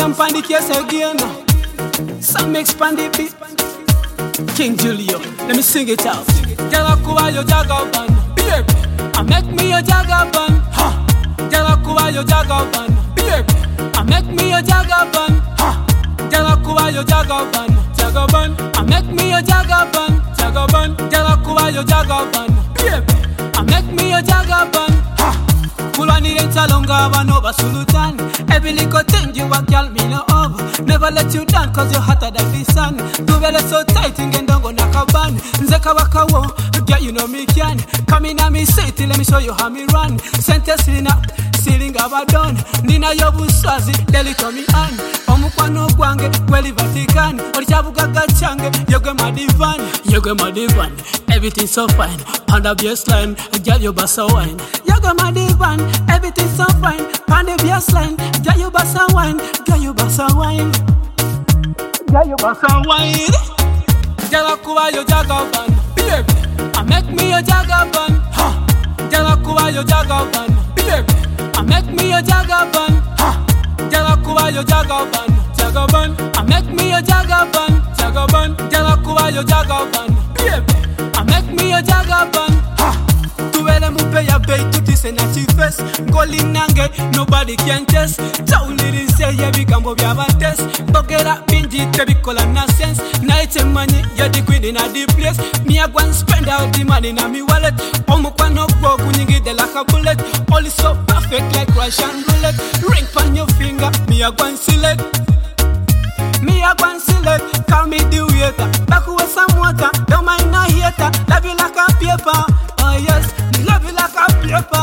Sam pan the case again. Sam expand the beat. King Julio, let me sing it out. Jala kuwa yo jagaban, baby. I make me a jagaban, ha. Jala kuwa yo jagaban, baby. I make me a jagaban, ha. Jala kuwa yo jagaban, jagaban. I make me a jagaban, jagaban. Jala kuwa yo jagaban, baby. I make me a jagaban, ha. Kulani rentalonga bano basulutan. Every little thing you want, girl, me no over. Never let you down, cause you're hotter than the sun. Do well so tight, ngendongo nakaban. Nzeka wakawo, girl, you know me can. Come in and me city, let me show you how me run. Sente silina, silinga abadon. Nina yobu swazi, delito mi an. Omukwano gwange, kweli Vatican. Orichabuga gachange, yogwe madivan. Yogwe madivan, everything so fine. Panda baseline, girl, you basa wine. Yogwe madivan, everything so fine. Panda baseline, girl, you basa wine. Girl, you basa wine. Girl, you basa wine. Jala kuwa yo jagaban, baby. I make me a jagaban, ha. Jala kuwa yo jagaban, baby. I make me a jagaban, ha. Jala kuwa yo jagaban, jagaban. I make me a jagaban, jagaban. Jala kuwa yo jagaban, baby. I make me a jagaban, ha. Tuwele mupe ya bay tuti senati face. Ngoli nange, nobody can test. Chauliri se ye bigambo bya bates. Bogera binji tebikola na sense. Na ite money, you're the queen in a deep place. Me a go and spend out the money na me wallet. Omukwano go kunyingi de like a bullet. All is so perfect like Russian roulette. Ring on your finger, me a go and select. Me a go and select, call me the waiter. Back with some water, don't mind no hater. Love you like a paper, oh yes. Love you like a paper,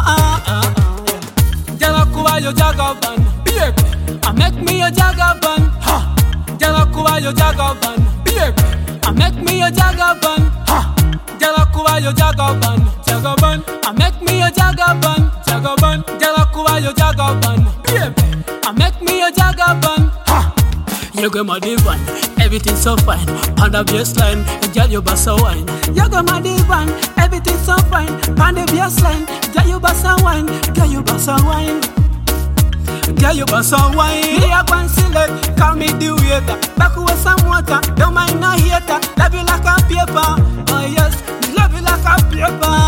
Jala kuwa yo jagaban, baby. I make me a jagaban, ha. Jala kuwa yo jagaban, baby. I make me a jagaban, ha. Jala kuwa yo jagaban, jagaban. I make me a jagaban, jagaban. Jala kuwa yo jagaban, baby. I make me a jagaban, ha. You go my divan, everything so fine. Panda baseline, girl you basa wine. You go my divan, everything so fine. Panda baseline, girl you basa wine. Girl you basa wine. Girl you basa wine. Me a go and select, call me the waiter. Back with some water, don't mind no hater. Love you like a paper, oh yes. Love you like a paper,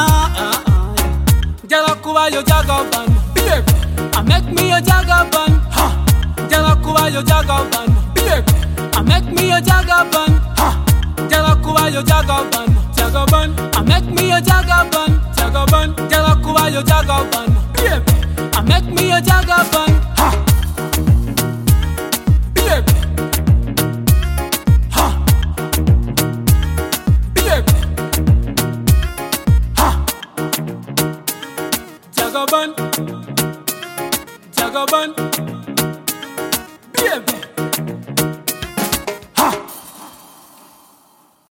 Jala kuwa yo jagaban, baby. I make me a jagaban, ha. Jala kuwa yo jagaban, baby. I make me a jagaban, ha. Jala kuwa yo jagaban, jagaban. I make me a jagaban, jagaban. Jala kuwa yo jagaban, baby. I make me a jagaban, ha. Baby, ha. Baby, ha. Jagaban, jagaban. Baby.